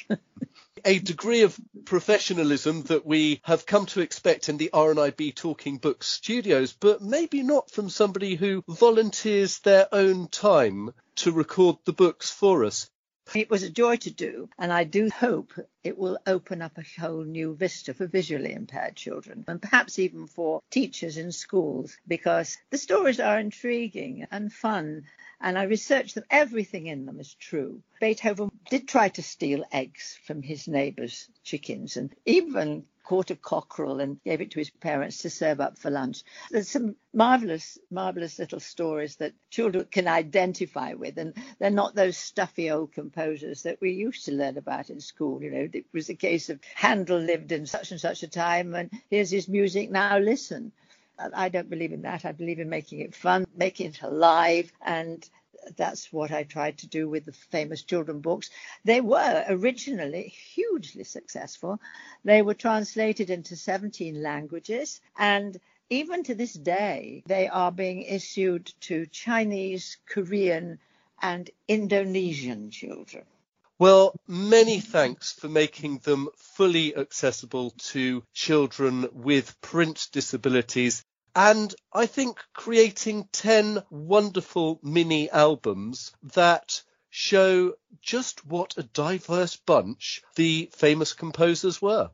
A degree of professionalism that we have come to expect in the RNIB Talking Books studios, but maybe not from somebody who volunteers their own time to record the books for us. It was a joy to do, and I do hope it will open up a whole new vista for visually impaired children, and perhaps even for teachers in schools, because the stories are intriguing and fun, and I researched them. Everything in them is true. Beethoven did try to steal eggs from his neighbours' chickens, and even caught a cockerel and gave it to his parents to serve up for lunch. There's some marvellous little stories that children can identify with, and they're not those stuffy old composers that we used to learn about in school. You know, it was a case of Handel lived in such and such a time, and here's his music, now listen. I don't believe in that. I believe in making it fun, making it alive, and that's what I tried to do with the famous children books. They were originally hugely successful. They were translated into 17 languages, and even to this day, they are being issued to Chinese, Korean, and Indonesian children. Well, many thanks for making them fully accessible to children with print disabilities. And I think creating 10 wonderful mini albums that show just what a diverse bunch the famous composers were.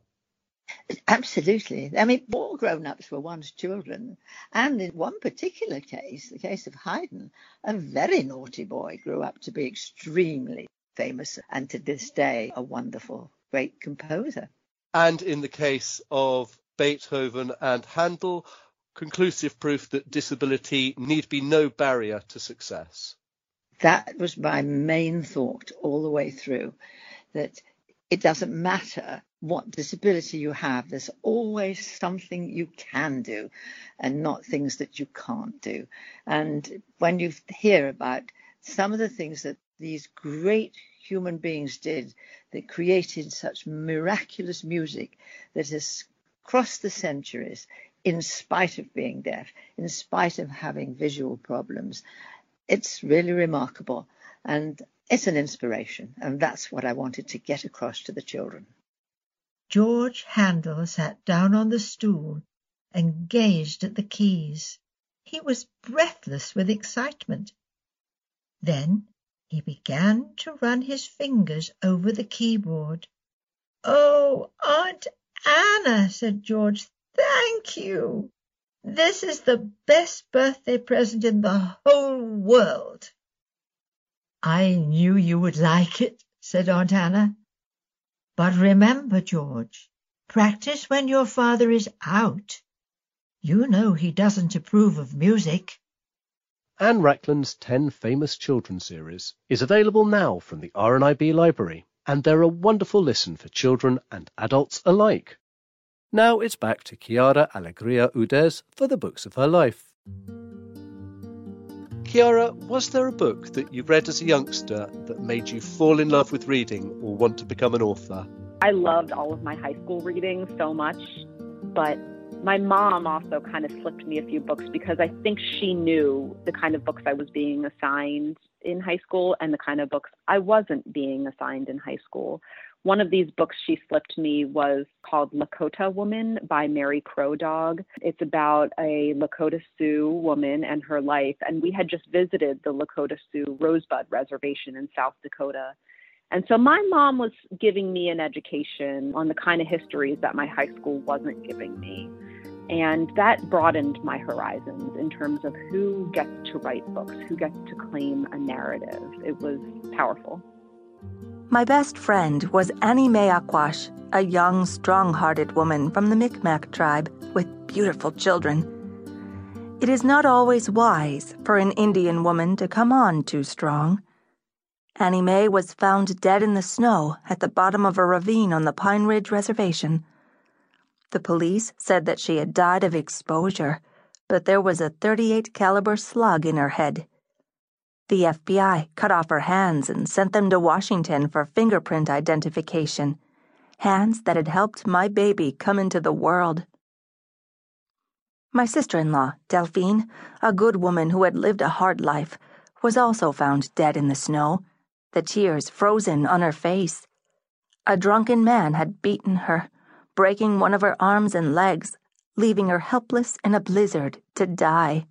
Absolutely. I mean, all grown-ups were once children. And in one particular case, the case of Haydn, a very naughty boy grew up to be extremely famous and to this day a wonderful, great composer. And in the case of Beethoven and Handel, conclusive proof that disability need be no barrier to success. That was my main thought all the way through, that it doesn't matter what disability you have, there's always something you can do and not things that you can't do. And when you hear about some of the things that these great human beings did that created such miraculous music that has crossed the centuries, in spite of being deaf, in spite of having visual problems, it's really remarkable. And it's an inspiration. And that's what I wanted to get across to the children. George Handel sat down on the stool and gazed at the keys. He was breathless with excitement. Then he began to run his fingers over the keyboard. "Oh, Aunt Anna," said George, "thank you. This is the best birthday present in the whole world." "I knew you would like it," said Aunt Anna. "But remember, George, practice when your father is out. You know he doesn't approve of music." Anne Rackland's 10 Famous Children series is available now from the RNIB Library, and they're a wonderful listen for children and adults alike. Now it's back to Chiara Alegria Udez for the books of her life. Chiara, was there a book that you read as a youngster that made you fall in love with reading or want to become an author? I loved all of my high school reading so much, but My mom also kind of slipped me a few books because I think she knew the kind of books I was being assigned in high school and the kind of books I wasn't being assigned in high school. One of these books she slipped me was called Lakota Woman by Mary Crow Dog. It's about a Lakota Sioux woman and her life. And we had just visited the Lakota Sioux Rosebud Reservation in South Dakota. And so my mom was giving me an education on the kind of histories that my high school wasn't giving me. And that broadened my horizons in terms of who gets to write books, who gets to claim a narrative. It was powerful. My best friend was Annie Mae Aquash, a young, strong-hearted woman from the Micmac tribe with beautiful children. It is not always wise for an Indian woman to come on too strong. Annie Mae was found dead in the snow at the bottom of a ravine on the Pine Ridge Reservation. The police said that she had died of exposure, but there was a .38 caliber slug in her head. The FBI cut off her hands and sent them to Washington for fingerprint identification, hands that had helped my baby come into the world. My sister-in-law, Delphine, a good woman who had lived a hard life, was also found dead in the snow, the tears frozen on her face. A drunken man had beaten her, breaking one of her arms and legs, leaving her helpless in a blizzard to die.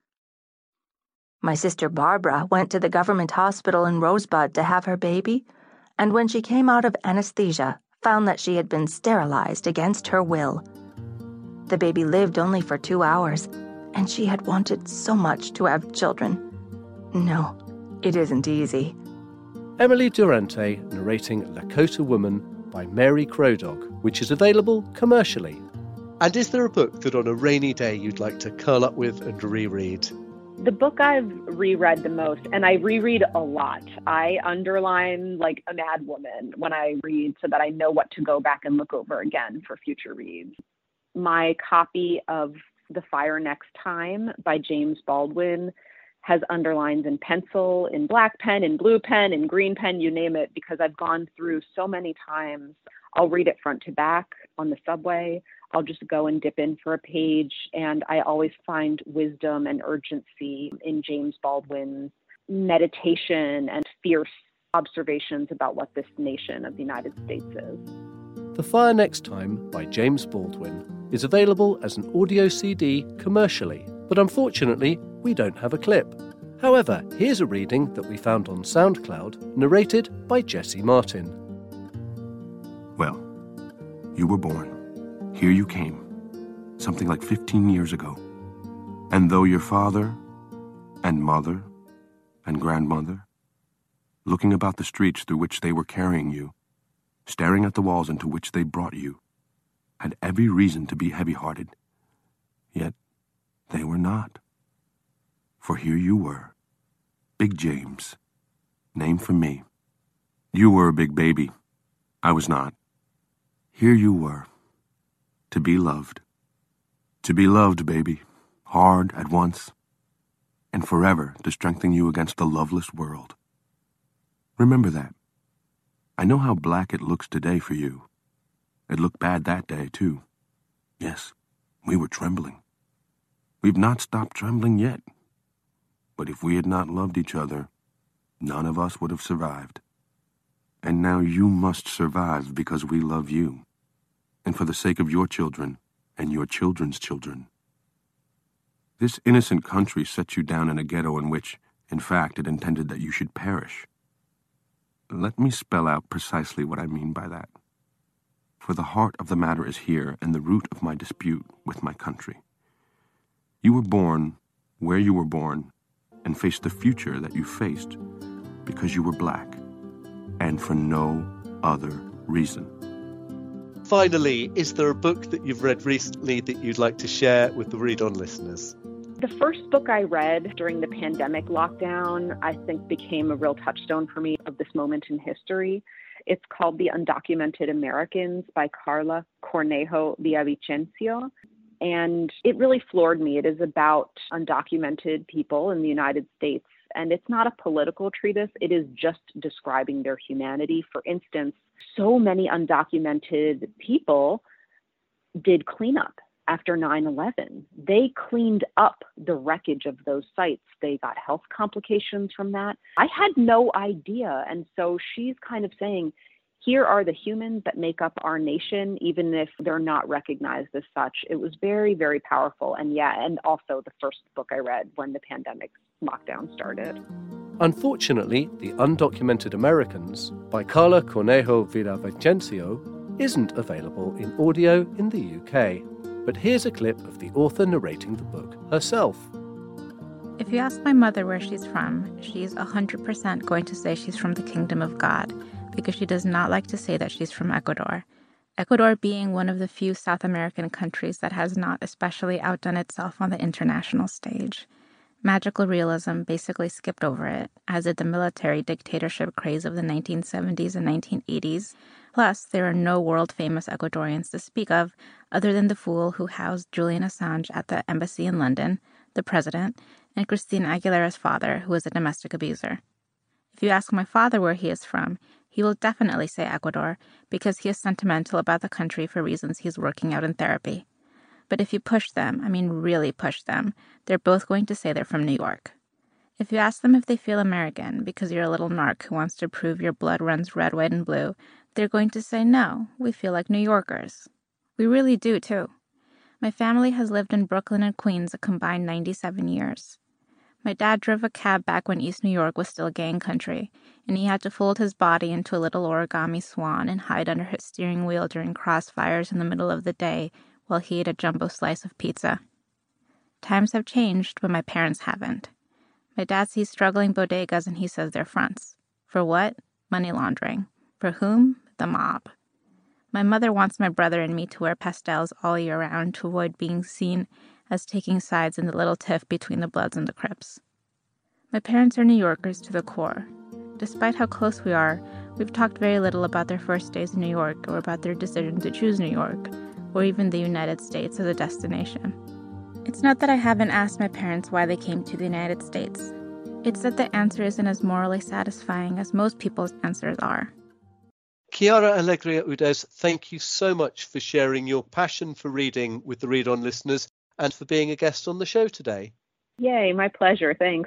My sister Barbara went to the government hospital in Rosebud to have her baby, and when she came out of anesthesia, found that she had been sterilized against her will. The baby lived only for 2 hours, and she had wanted so much to have children. No, it isn't easy. Emily Durante narrating Lakota Woman by Mary Crow Dog, which is available commercially. And is there a book that on a rainy day you'd like to curl up with and reread? The book I've reread the most, and I reread a lot. I underline like a mad woman when I read so that I know what to go back and look over again for future reads. My copy of The Fire Next Time by James Baldwin has underlines in pencil, in black pen, in blue pen, in green pen, you name it, because I've gone through so many times. I'll read it front to back on the subway. I'll just go and dip in for a page, and I always find wisdom and urgency in James Baldwin's meditation and fierce observations about what this nation of the United States is. The Fire Next Time by James Baldwin is available as an audio CD commercially, but unfortunately we don't have a clip. However, here's a reading that we found on SoundCloud, narrated by Jesse Martin. Well, you were born. Here you came, something like 15 years ago. And though your father and mother and grandmother, looking about the streets through which they were carrying you, staring at the walls into which they brought you, had every reason to be heavy-hearted, yet they were not. For here you were, Big James, named for me. You were a big baby. I was not. Here you were, to be loved. To be loved, baby, hard at once, and forever to strengthen you against the loveless world. Remember that. I know how black it looks today for you. It looked bad that day, too. Yes, we were trembling. We've not stopped trembling yet. But if we had not loved each other, none of us would have survived. And now you must survive because we love you, and for the sake of your children and your children's children. This innocent country set you down in a ghetto in which, in fact, it intended that you should perish. Let me spell out precisely what I mean by that. For the heart of the matter is here and the root of my dispute with my country. You were born where you were born and faced the future that you faced because you were black, and for no other reason. Finally, is there a book that you've read recently that you'd like to share with the Read On listeners? The first book I read during the pandemic lockdown, I think became a real touchstone for me of this moment in history. It's called The Undocumented Americans by Carla Cornejo Villavicencio. And it really floored me. It is about undocumented people in the United States. And it's not a political treatise. It is just describing their humanity. For instance, so many undocumented people did cleanup after 9/11. They cleaned up the wreckage of those sites. They got health complications from that. I had no idea. And so she's kind of saying, here are the humans that make up our nation, even if they're not recognized as such. It was very, very powerful. And also the first book I read when the pandemic lockdown started. Unfortunately, The Undocumented Americans by Carla Cornejo Villavicencio isn't available in audio in the UK. But here's a clip of the author narrating the book herself. If you ask my mother where she's from, she's 100% going to say she's from the Kingdom of God, because she does not like to say that she's from Ecuador. Ecuador being one of the few South American countries that has not especially outdone itself on the international stage. Magical realism basically skipped over it, as did the military dictatorship craze of the 1970s and 1980s. Plus, there are no world-famous Ecuadorians to speak of, other than the fool who housed Julian Assange at the embassy in London, the president, and Christina Aguilera's father, who is a domestic abuser. If you ask my father where he is from, he will definitely say Ecuador, because he is sentimental about the country for reasons he's working out in therapy. But if you push them, I mean really push them, they're both going to say they're from New York. If you ask them if they feel American because you're a little narc who wants to prove your blood runs red, white, and blue, they're going to say no, we feel like New Yorkers. We really do, too. My family has lived in Brooklyn and Queens a combined 97 years. My dad drove a cab back when East New York was still gang country, and he had to fold his body into a little origami swan and hide under his steering wheel during crossfires in the middle of the day while he ate a jumbo slice of pizza. Times have changed, but my parents haven't. My dad sees struggling bodegas and he says they're fronts. For what? Money laundering. For whom? The mob. My mother wants my brother and me to wear pastels all year round to avoid being seen as taking sides in the little tiff between the Bloods and the Crips. My parents are New Yorkers to the core. Despite how close we are, we've talked very little about their first days in New York or about their decision to choose New York, or even the United States as a destination. It's not that I haven't asked my parents why they came to the United States. It's that the answer isn't as morally satisfying as most people's answers are. Chiara Alegria Udez, thank you so much for sharing your passion for reading with the Read On listeners and for being a guest on the show today. Yay, my pleasure. Thanks.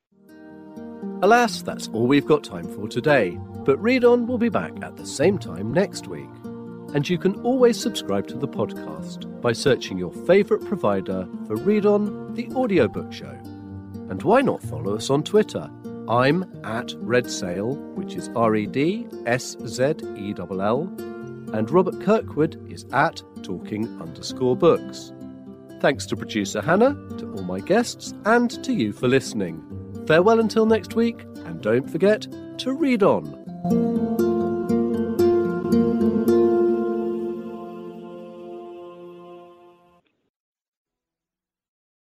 Alas, that's all we've got time for today, but Read On will be back at the same time next week. And you can always subscribe to the podcast by searching your favourite provider for Read On, the audiobook show. And why not follow us on Twitter? I'm at Redsail, which is REDSZELL, and Robert Kirkwood is at Talking_Books. Thanks to producer Hannah, to all my guests, and to you for listening. Farewell until next week, and don't forget to read on.